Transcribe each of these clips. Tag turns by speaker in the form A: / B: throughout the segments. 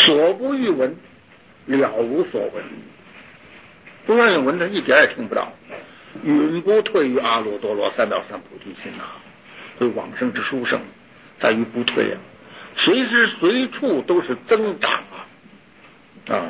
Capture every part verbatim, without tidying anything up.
A: 所不欲闻，了无所闻。不愿意闻的，一点也听不到。允不退于阿耨多罗三藐三菩提心呐、啊。所以往生之殊胜，在于不退啊，随时随处都是增长啊啊！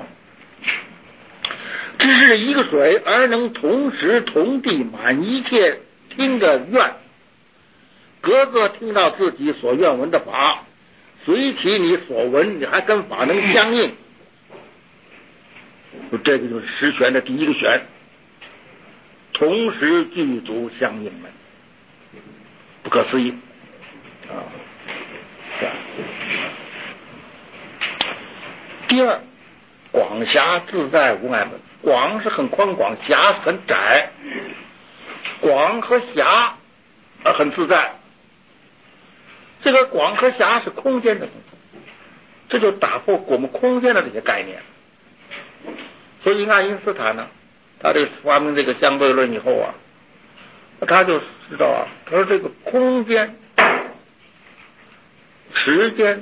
A: 只是一个水而能同时同地满一切听着愿，个个听到自己所愿闻的法，随其你所闻，你还跟法能相应。这个就是十玄的第一个玄，同时具足相应门，不可思议啊！第二，广狭自在无碍门。广是很宽广，狭是很窄。广和狭呃很自在。这个广和狭是空间的东西，这就打破我们空间的这些概念。所以爱因斯坦呢，他这个发明这个相对论以后啊，他就知道啊，他说这个空间、时间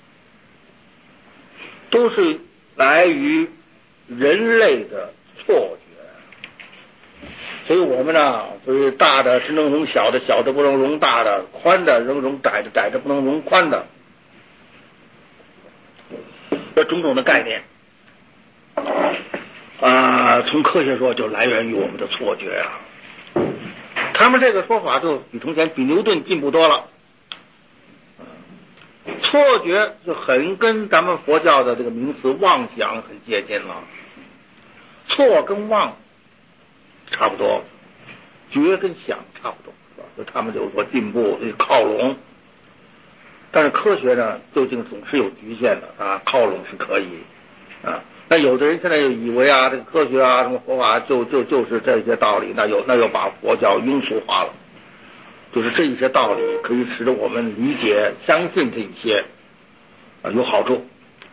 A: 都是来于人类的错觉。所以我们呢，所以大的只能容小的，小的不能容大的，宽的能容窄的，窄的不能容宽的，这种种的概念啊，从科学说就来源于我们的错觉啊。他们这个说法就比从前比牛顿进步多了。错觉就很跟咱们佛教的这个名词妄想很接近了。错跟妄差不多，觉跟想差不多，是吧？所以他们就说进步靠拢。但是科学呢，究竟总是有局限的啊，靠拢是可以啊。那有的人现在就以为啊，这个科学啊，什么佛法就就就是这些道理，那有那又把佛教庸俗化了。就是这一些道理可以使得我们理解、相信这一些啊有好处。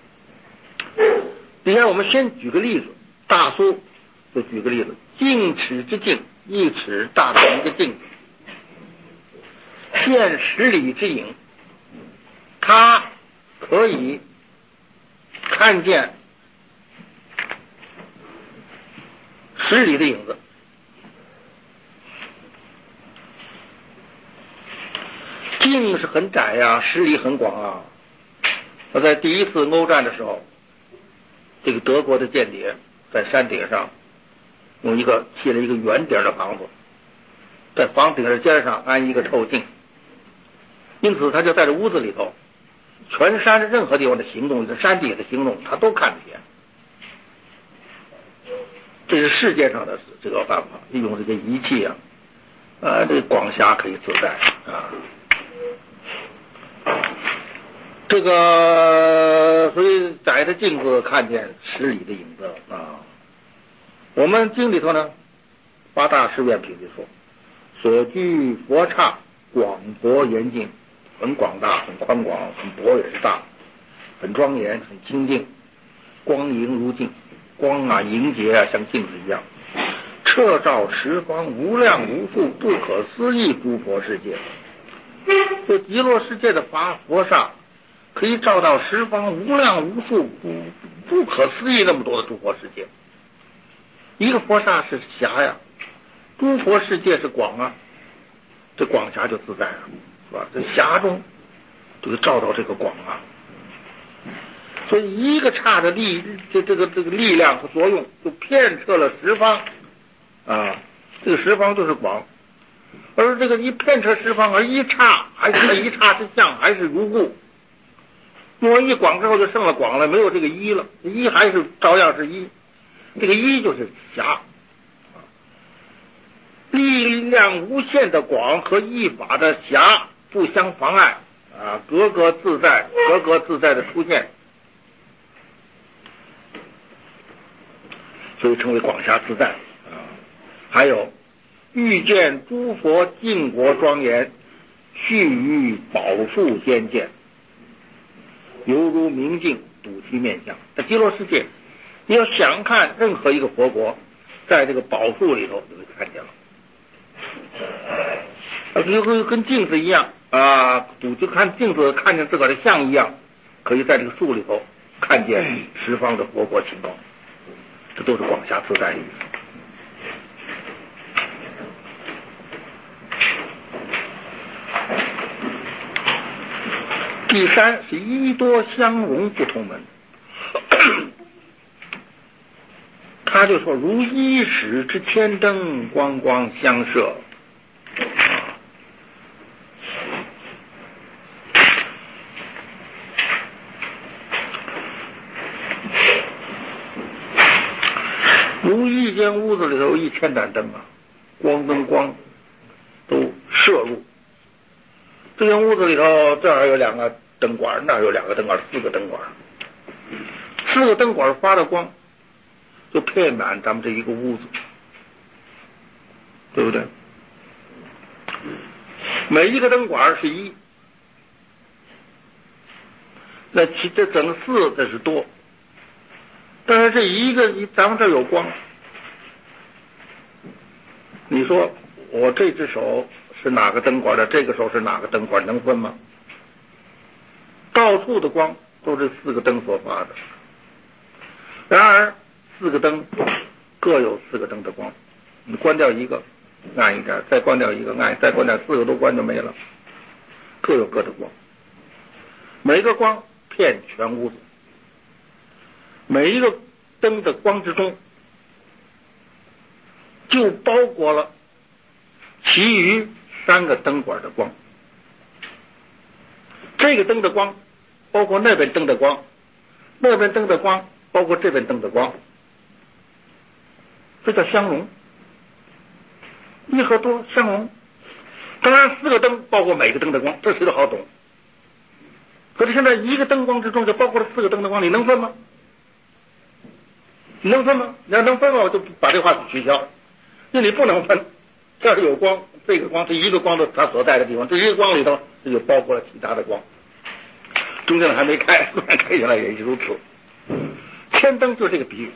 A: 你看，我们先举个例子，大苏就举个例子，径尺之径，一尺大的一个镜子，见十里之影，它可以看见十里的影子。径是很窄呀、啊，十里很广啊。我在第一次欧战的时候，这个德国的间谍在山顶上用一个砌了一个圆顶的房子，在房顶的尖上安一个透镜，因此他就在这屋子里头，全山的任何地方的行动，在山底下的行动，他都看得见。这是世界上的这个办法，利用这个仪器啊，啊，这个广狭可以自在啊。这个所以窄的镜子看见十里的影子啊。我们经里头呢，八大誓愿品里说，所居佛刹广博严净，很广大，很宽广，很博也是大，很庄严，很清净，光莹如镜，光啊莹洁啊，像镜子一样，彻照十方无量无数不可思议诸佛世界。这极乐世界的法佛刹可以照到十方无量无数不不可思议那么多的诸佛世界。一个佛刹是狭呀，诸佛世界是广啊，这广狭就自在了，是吧？这狭中就照到这个广啊，所以一个刹的力，这这个这个力量和作用，就遍彻了十方啊，这个十方就是广。而这个一遍彻十方，而一刹还是一刹之相，还是如故。因为一广之后就剩了广了，没有这个一了，一还是照样是一，这个一就是狭。力量无限的广和一法的狭不相妨碍啊，格格自在，格格自在的出现，所以称为广狭自在啊。还有遇见诸佛净国庄严，续于宝树间见，犹如明镜睹其面相。在极乐世界，你要想看任何一个佛国，在这个宝树里头就会看见了。就跟跟镜子一样啊，就看镜子看见自个儿的像一样，可以在这个树里头看见十方的佛国情况，这都是广狭自在的意思。第三是一多相融不同门，他就说如一矢之千灯，光光相射。如一间屋子里头一千盏灯啊，光灯光都射入这间屋子里头，这儿有两个灯管，那儿有两个灯管，四个灯管，四个灯管发的光就遍满咱们这一个屋子，对不对？每一个灯管是一，那其这整个四这是多，但是这一个咱们这有光，你说我这只手是哪个灯管的，这个手是哪个灯管，能分吗？到处的光都是四个灯所发的，然而四个灯各有四个灯的光，你关掉一个暗一点，再关掉一个暗，再关掉，四个都关就没了，各有各的光，每个光遍全屋子，每一个灯的光之中就包裹了其余三个灯管的光，这个灯的光包括那边灯的光，那边灯的光包括这边灯的光，这叫相融，一和多相融。当然四个灯包括每个灯的光，这谁都好懂。可是现在一个灯光之中就包括了四个灯的光，你能分吗？你能分吗？你要能分吗，我就把这话取消。那你不能分，这儿有光，这个光是一个光的它所在的地方，这一个光里头这就包括了其他的光，中间还没开，开下来也是如此。千灯就是这个比喻。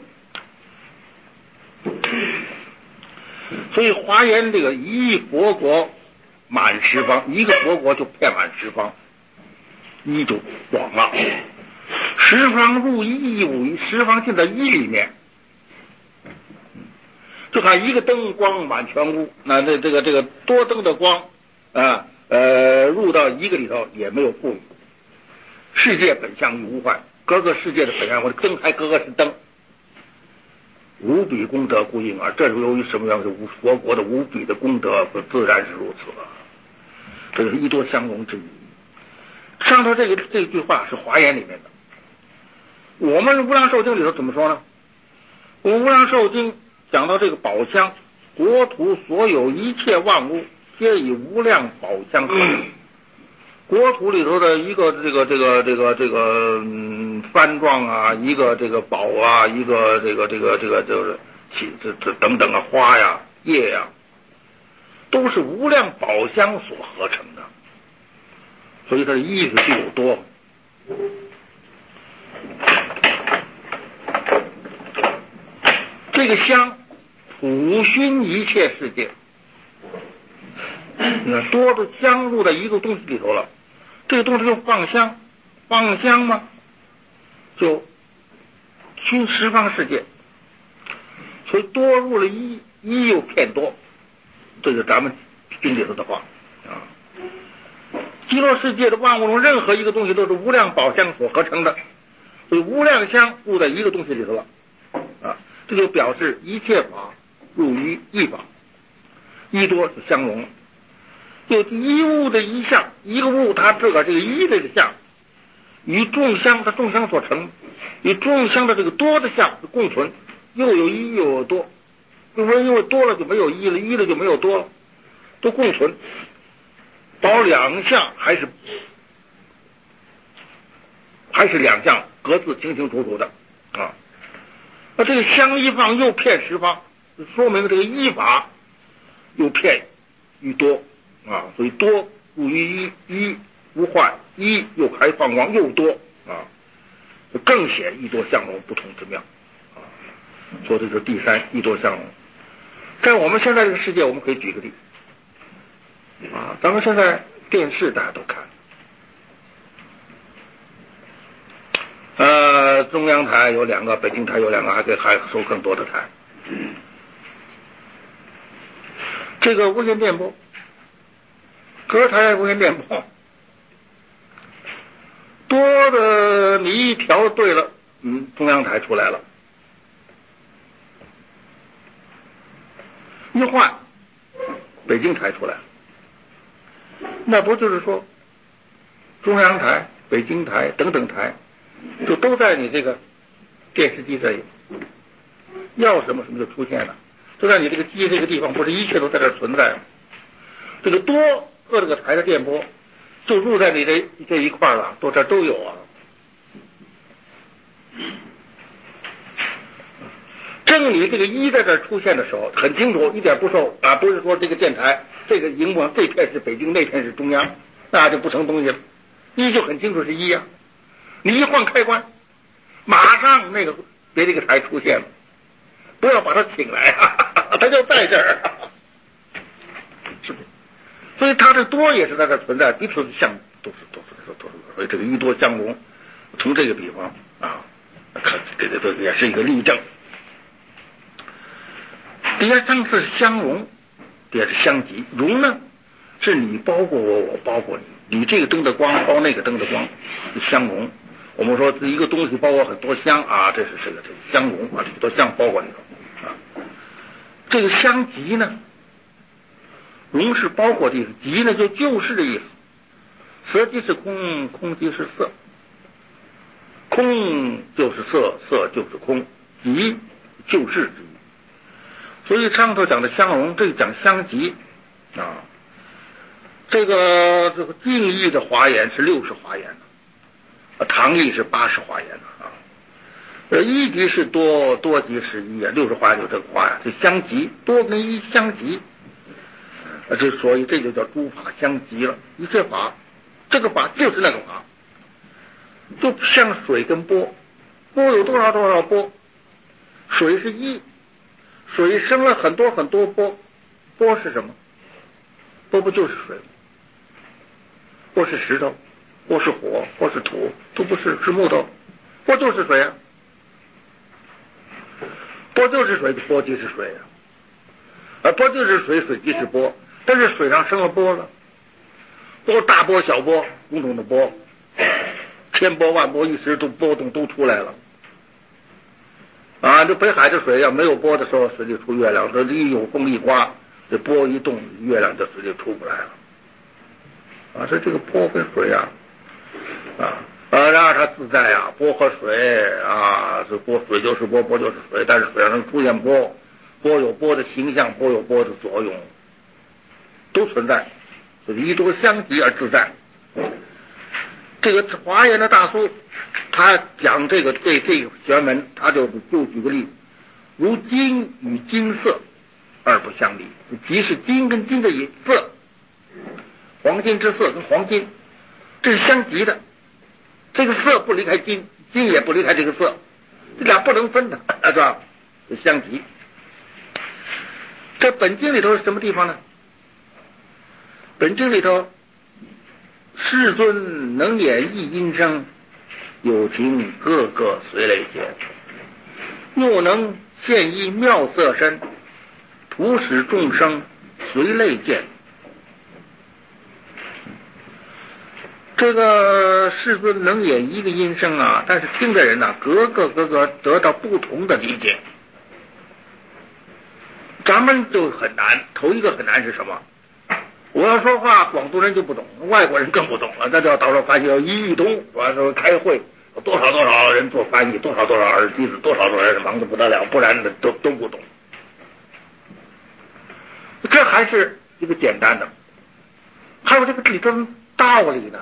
A: 所以华严这个一佛国满十方，一个佛国就遍满十方，一就广了，十方入一，一无一，十方进在一里面，就看一个灯光满全屋，那这这个这个多灯的光啊呃入到一个里头也没有富裕。世界本相与无坏，各个世界的本相或者灯还各个是灯，无比功德故应耳。这是由于什么样的佛国的无比的功德，自然是如此了。这是一多相融之意。上头这个这句话是华严里面的。我们无量寿经里头怎么说呢？我们无量寿经讲到这个宝香，国土所有一切万物皆以无量宝香合成。国土里头的一个这个这个这个这个嗯幡状啊，一个这个宝啊，一个这个这个这个就是起这这等等啊，花呀叶呀，都是无量宝香所合成的，所以它的意思就有多。这个香普熏一切世界，那多的香入在一个东西里头了，这个东西就放香，放香嘛，就熏十方世界，所以多入了一，一又骗多，这是咱们经里头的话啊。极乐世界的万物中任何一个东西都是无量宝香所合成的，所以无量香入在一个东西里头了啊，这就表示一切法入于一法，一多就相融了。就一物的一相，一个物它自个儿这个一这个相与众香它众香所成，与众香的这个多的相是共存，又有一又有多，因为因为多了就没有一了，一了就没有多了，都共存，保两相还是还是两相各自清清楚楚的啊。那这个香一放又骗十方，说明这个一法又骗于多啊，所以多入于一，一无坏，一又还放光又多啊，更显一多相融不同之妙啊。说这是第三一多相融。在我们现在这个世界，我们可以举个例啊，咱们现在电视大家都看，呃。 中央台有两个，北京台有两个，还可以还收更多的台。这个无线电波，隔台无线电波，多的你一调对了，嗯，中央台出来了，一换，北京台出来了，那不就是说，中央台、北京台等等台，就都在你这个电视机这里，要什么什么就出现了。就在你这个机这个地方，不是一切都在这存在。这个多个这个台的电波，就入在你这这一块了，都这都有啊。正你这个一在这出现的时候，很清楚，一点不受啊，不是说这个电台这个荧幕上这片是北京，那片是中央，那就不成东西了。一就很清楚是一呀、啊，你一换开关，马上那个别这个台出现了。不要把他请来啊，他就在这儿，是不是？所以他这多也是在这存在，彼此相都是都是都是，所以这个一多相容，从这个地方啊，看这个这也是一个例证。第三是相容，第二是相即。容呢，是你包括我，我包括你，你这个灯的光包那个灯的光，相容。我们说一个东西包括很多香啊，这是这个这个相容啊，很多香包括里头啊。这个相即呢，容是包括的意思，即呢就就是的意思。色即是空，空即是色，空就是色，色就是空，即就是之意。所以上头讲的相容，这个讲相即啊。这个这个净义的华严是六十华严的。唐译是八十华严的啊，呃，一即是多，多即是一啊，六十华严就这个华呀，这相即，多跟一相即，呃，这所以这就叫诸法相即了。一切法，这个法就是那个法，就像水跟波，波有多少多少波，水是一，水生了很多很多波，波是什么？波不就是水？波是石头。或是火，或是土，都不是，是木头，波就是水啊，波就是水，波即是水啊，而波就是水，水即是波，但是水上生了波了，波大波小波，种种的波，千波万波，一时都波动都出来了，啊，这北海的水要没有波的时候，水就出月亮，这一有风一刮，这波一动，月亮就直接出不来了，啊，所以这个波跟水啊。啊，呃，让它自在啊，波和水啊，这波水就是波，波就是水，但是水上能出现波，波有波的形象，波有波的作用，都存在，所以一多相即而自在。这个华严的大苏，他讲这个这这个玄文，他就就举个例，如金与金色而不相离，即是金跟金的色，黄金之色跟黄金，这是相即的。这个色不离开金，金也不离开这个色，这俩不能分的，是吧？相即。这本经里头是什么地方呢？本经里头，世尊能演绎音声，有情个个随类见，又能现一妙色身，图使众生随类见。这个世尊能演一个音声啊，但是听的人呢、啊，各个各个得到不同的理解。咱们就很难，头一个很难是什么？我要说话，广东人就不懂，外国人更不懂了。那就要到时候翻译要一语通，完了开会，多少多少人做翻译，多少多少耳机子，多少多少人忙得不得了，不然的都都不懂。这还是一个简单的，还有这个里头道理呢。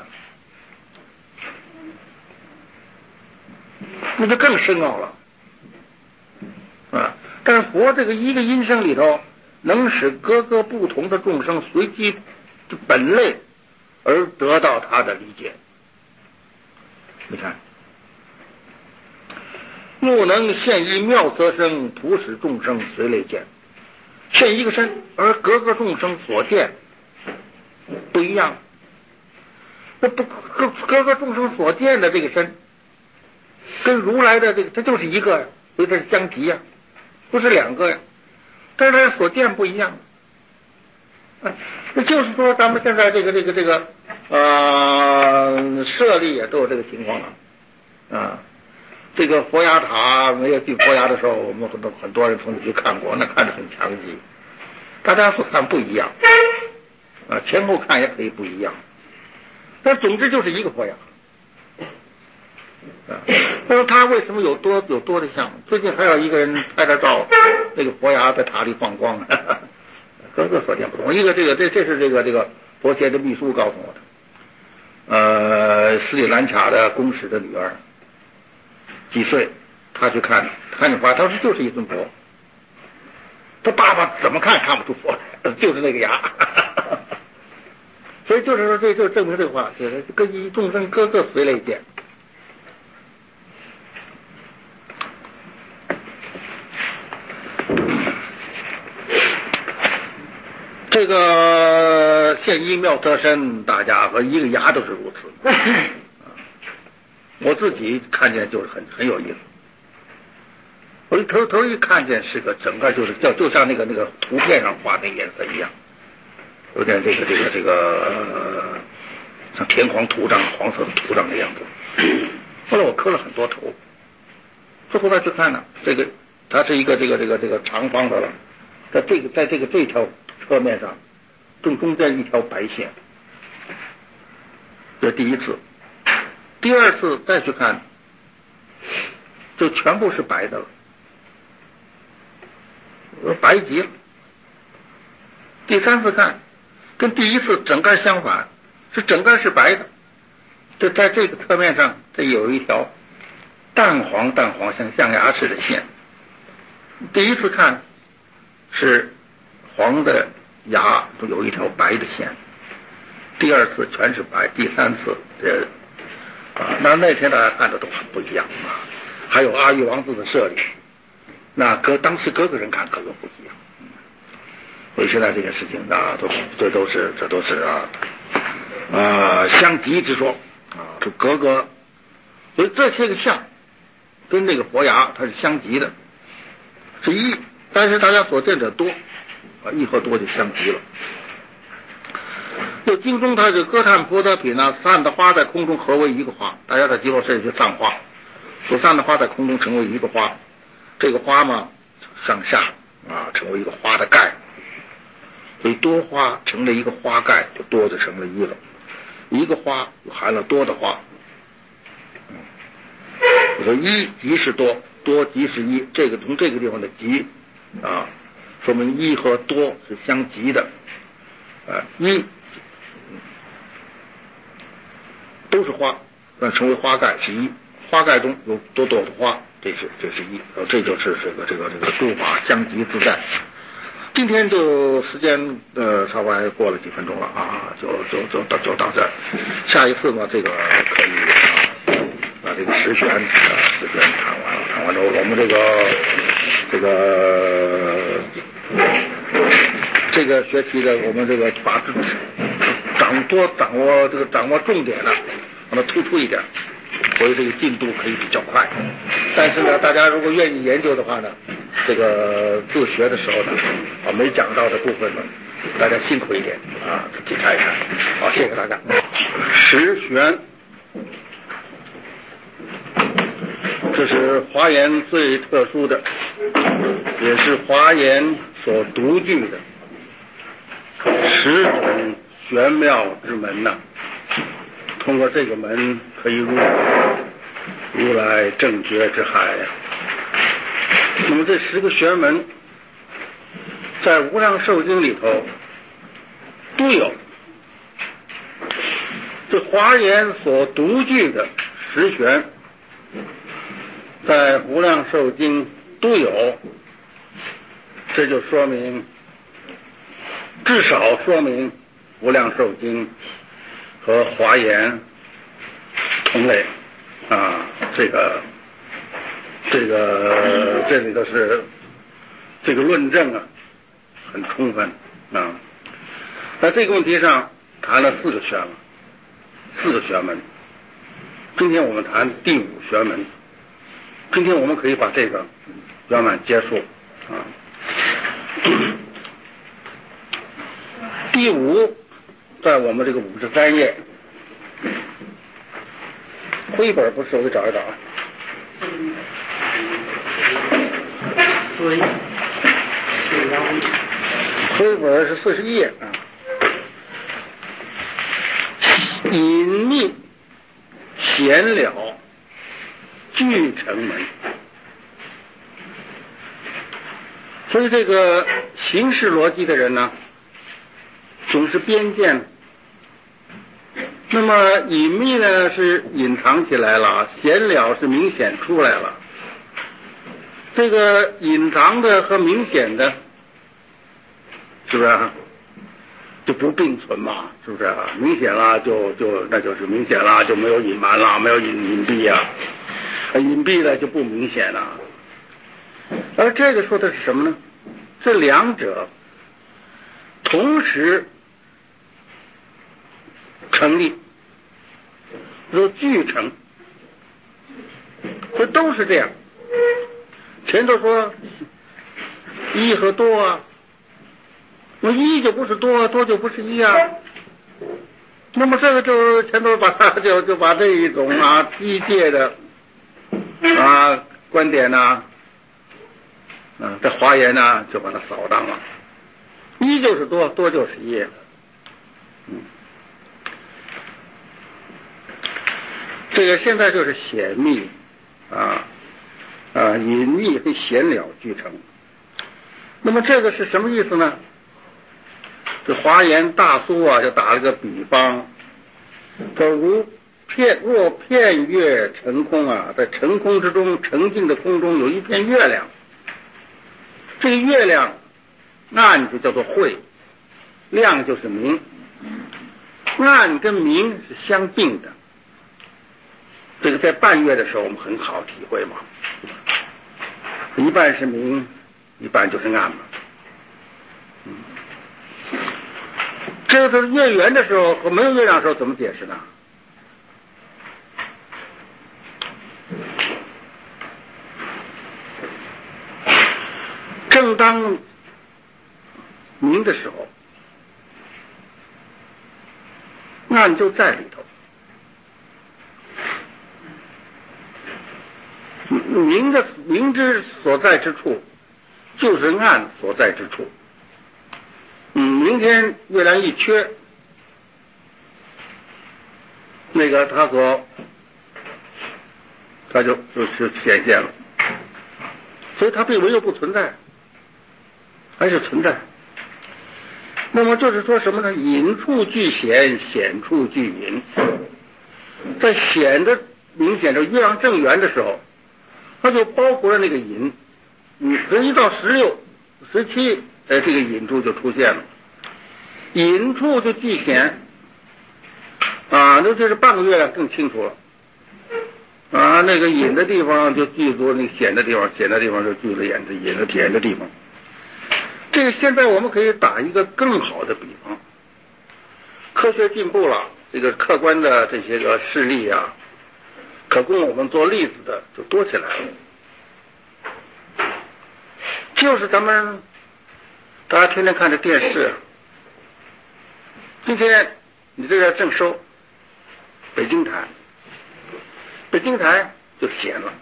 A: 那就更深奥了啊！但是佛这个一个音声里头，能使各个不同的众生随机本类而得到他的理解。你看，又能现一妙色身，图使众生随类见。现一个身，而各个众生所见不一样。那不各各个众生所见的这个身。 跟如来的这个，它就是一个呀，所以它是相即呀，不是两个呀。但是它所见不一样。啊，那就是说，咱们现在这个这个这个呃舍利也都有这个情况了啊。这个佛牙塔没有进佛牙的时候，我们很多很多人从那去看过，那看着很强劲。大家所看不一样啊，前后看也可以不一样，但总之就是一个佛牙。啊，那么他为什么有多有多的像？最近还有一个人拍了照，那个佛牙在塔里放光，呵呵各个所见不同。一个这个这这是这个这个佛前的秘书告诉我的，呃，斯里兰卡的公使的女儿，几岁，他去看看见佛，他说就是一尊佛。他爸爸怎么看看不出佛来，就是那个牙。所以就是说，这就证明这个话，就是各依众生各个随类见。这个现一妙特身，大家和一个牙都是如此。我自己看见就是很很有意思。我一头头一看见是个整个就是就就像那个那个图片上画那颜色一样，有点这个这个这个、呃、像天黄图章黄色的图章的样子。后来我磕了很多头，说后来去看呢，这个它是一个这个这个这个长方的了，在这个在这个这条侧面上正中间一条白线，这是第一次。第二次再去看，就全部是白的了，白极了。第三次看，跟第一次整个相反，是整个是白的。这在这个侧面上，这有一条淡黄淡黄像象牙似的线。第一次看是黄的牙，有一条白的线。第二次全是白，第三次这啊，那那天大家看的都很不一样啊。还有阿育王子的舍利，那各当时各个人看各个不一样。所以现在这件事情啊，都这都是这都是啊啊相即之说啊，就各个，所以这些个相跟那个佛牙它是相即的，是一，但是大家所见者多啊，一和多就相即了。就经中它是歌叹菩萨品呢，散的花在空中合为一个花，大家在极乐世界去散花，所散的花在空中成为一个花，这个花嘛向下啊成为一个花的盖。所以多花成了一个花盖，就多就成了一了。一个花含了多的花。嗯，我说一即是多，多即是一，这个从这个地方的即啊，说明一和多是相即的。啊，一都是花，那成为花盖是一，花盖中有多朵的花，这是这是一，这就是这个这个这个诸法相即自在。今天就时间呃稍微过了几分钟了啊，就就就到就到这儿。下一次嘛，这个可以啊，把这个十玄啊十玄谈完了，谈完之后，我们这个这个这个学期的我们这个把掌多掌握这个掌握重点呢，把它突出一点，所以这个进度可以比较快。但是呢，大家如果愿意研究的话呢，这个自学的时候呢，啊没讲到的部分呢，大家辛苦一点啊，自己看一看。好，谢谢大家。十玄，这是华严最特殊的，也是华严所独具的十种玄妙之门呐、啊。通过这个门可以入如来正觉之海呀、啊。那么这十个玄门在无量寿经里头都有，这华严所独具的十玄在无量寿经都有，这就说明至少说明无量寿经和华严同类啊，这个这个这里头是这个论证啊很充分啊。在这个问题上谈了四个玄门，四个玄门。今天我们谈第五玄门，
B: 今天我们可以把这个圆满结束啊。第五，在我们这个五十三页，绘本不是，我给找一找啊。绘本是四十一页啊。隐秘闲了俱成门。所以这个形式逻辑的人呢，总是边见，那么隐秘呢是隐藏起来了，闲了是明显出来了。这个隐藏的和明显的，是不是啊？就不并存嘛，是不是啊？明显了就就那就是明显了，就没有隐瞒了，没有隐隐蔽呀、啊，隐蔽了就不明显了。而这个说的是什么呢？这两者同时成立，说俱成，这都是这样。前头说一和多啊，那一就不是多，多就不是一啊。那么这个就前头把它就就把这一种啊机械的啊观点呢、啊，啊这华严呢就把它扫荡了。一就是多，多就是一。嗯，这个现在就是显密啊啊隐秘和显了俱成。那么这个是什么意思呢？这华严大苏啊，就打了个比方，说如片若片月成空啊，在成空之中，澄净的空中有一片月亮，这个月亮暗就叫做慧，亮就是明，暗跟明是相并的。这个在半月的时候我们很好体会嘛，一半是明，一半就是暗嘛。嗯，这个是月圆的时候和没有月亮的时候怎么解释呢？正当明的时候，暗就在里头。明的明之所在之处，就是暗所在之处。嗯，明天月亮一缺，那个它所它就就是显现了，所以它并没有不存在，还是存在。那么就是说什么呢？隐处具显，显处具隐。在显的明显的月亮正圆的时候，它就包括了那个隐。嗯，所以一到十六、十七，呃，这个隐处就出现了。隐处就具显啊，那就是半个月亮更清楚了。啊，那个隐的地方就具足那个显的地方，显的地方就具了隐的隐的显的地方。这个现在我们可以打一个更好的比方，科学进步了，这个客观的这些个事例啊，可供我们做例子的就多起来了。就是咱们大家天天看着电视，今天你这个正收北京台，北京台就显了，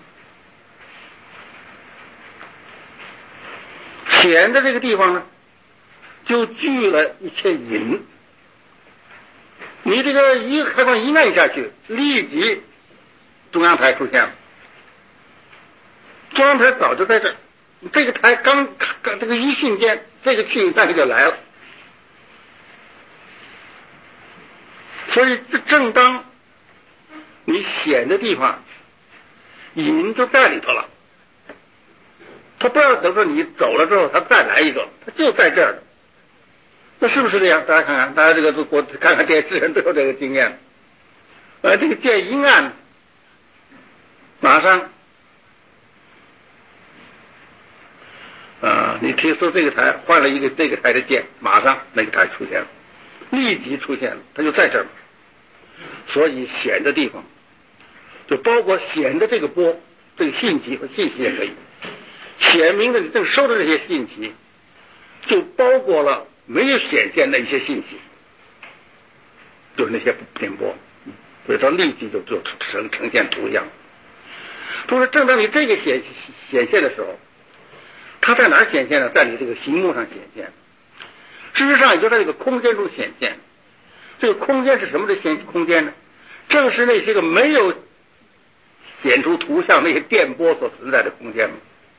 B: 显的这个地方呢，就聚了一切隐。你这个一个开关一按下去，立即中央台出现了。中央台早就在这儿，这个台刚刚这个一瞬间，这个去那个就来了。所以这正当你显的地方，隐就在里头了。他不要等说你走了之后，他再来一个，他就在这儿。那是不是这样？大家看看，大家这个我看看电视人都有这个经验。呃，这个见一暗，马上啊，你听说这个台换了一个这个台的键，马上那个台出现了，立即出现了，它就在这儿。所以显的地方，就包括显的这个波这个信息和信息也可以，显明的你正收的这些信息，就包括了没有显现的一些信息，就是那些电波，所以它立即就就呈呈现图像。同时，正当你这个显显现的时候，它在哪儿显现呢？在你这个屏幕上显现。事实上，也就在这个空间中显现。这个空间是什么的显空间呢？正是那些个没有显出图像那些电波所存在的空间嘛。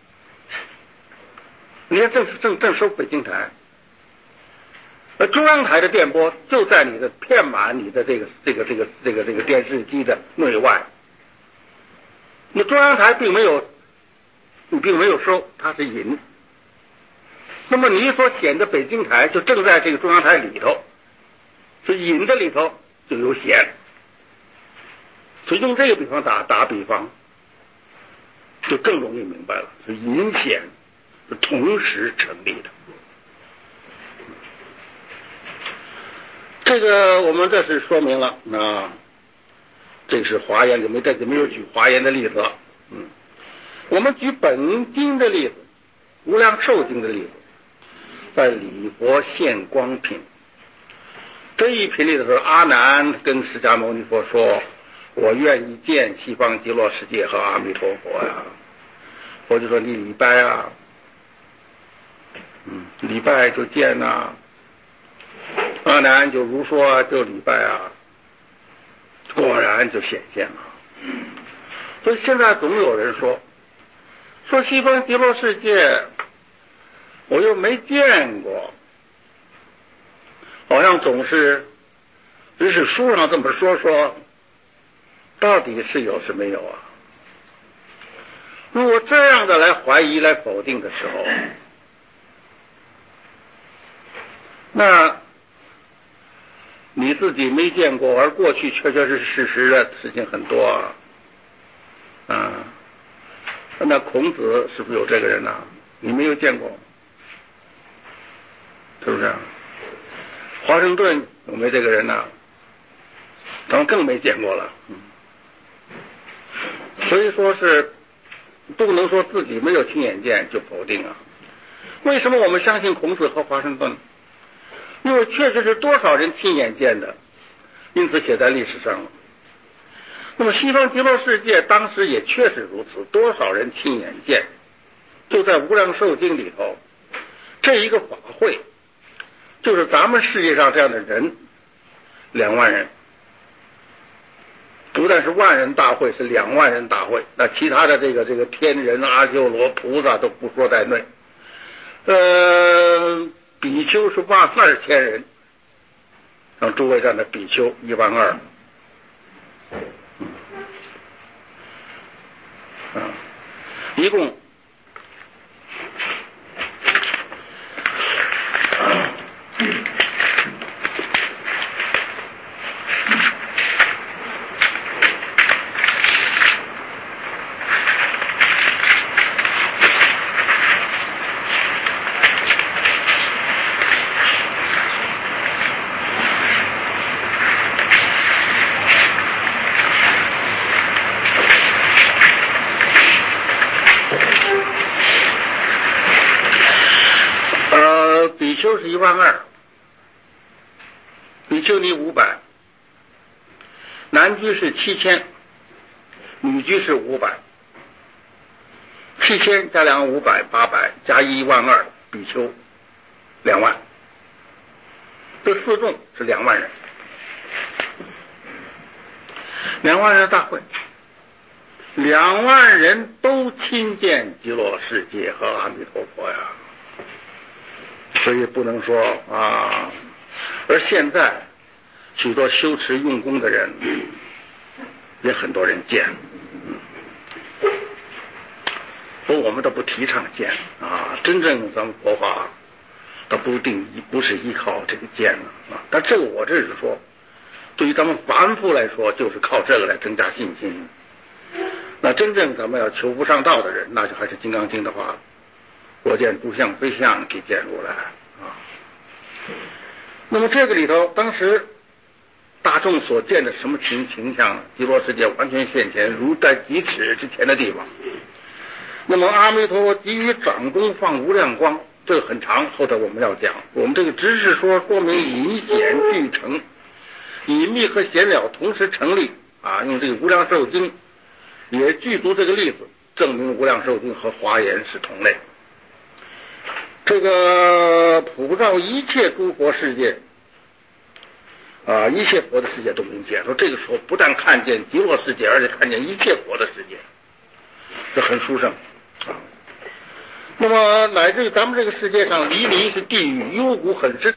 B: 你看，正正正收北京台，而中央台的电波就在你的遍满你的这个这个这个这个这个电视机的内外。那中央台并没有，你并没有收，它是引。那么你所显的北京台就正在这个中央台里头，所以引的里头就有显。所以用这个比方打打比方，就更容易明白了，是引显是同时成立的。这个我们这是说明了啊，这是华严，就没这就没有举华严的例子了。嗯，我们举本经的例子，无量寿经的例子，在礼佛现光品这一品里的时候，阿难跟释迦牟尼佛说：“我愿意见西方极乐世界和阿弥陀佛呀。”佛就说：“你礼拜啊，嗯，礼拜就见呐、啊。”阿难就如说，就礼拜啊，果然就显现了。所以现在总有人说，说西方极乐世界，我又没见过，好像总是只是书上这么说说，到底是有是没有啊？如果这样的来怀疑、来否定的时候，那你自己没见过，而过去确确实实事实的事情很多啊。啊，那孔子是不是有这个人呢、啊？你没有见过，是不是？华盛顿有没有这个人呢、啊？咱们更没见过了。嗯，所以说是不能说自己没有亲眼见就否定啊。为什么我们相信孔子和华盛顿？因为确实是多少人亲眼见的，因此写在历史上了。那么西方极乐世界当时也确实如此，多少人亲眼见，就在无量寿经里头，这一个法会就是咱们世界上这样的人两万人，不但是万人大会，是两万人大会，那其他的这个这个天人阿修罗菩萨都不说在内。呃比丘是万二千人，让诸位站的比丘一万二，嗯，啊，一共比丘是一万二，比丘尼五百，男居是七千，女居是五百，七千加两五百，八百加一万二，比丘两万，这四众是两万人，两万人大会，两万人都亲见极乐世界和阿弥陀佛呀。所以不能说啊，而现在许多修持用功的人也很多人见，不过我们都不提倡见啊，真正咱们佛法它不一定不是依靠这个见啊，但这个我这是说，对于咱们凡夫来说，就是靠这个来增加信心。那真正咱们要求不上道的人，那就还是《金刚经》的话。我见诸相非相，即见如来啊。那么这个里头，当时大众所见的什么情形象？极乐世界完全现前，如在几尺之前的地方。 那么阿弥陀佛给予掌中放无量光，这个很长，后头我们要讲。我们这个只是说说明隐显俱成，隐秘和显了同时成立啊，用这个无量寿经也具足这个例子，证明无量寿经和华严是同类。这个普照一切诸佛世界啊，一切佛的世界都明显。说这个时候不但看见极乐世界，而且看见一切佛的世界，这很殊胜啊。那么乃至于咱们这个世界上，离离是地狱，幽谷很深。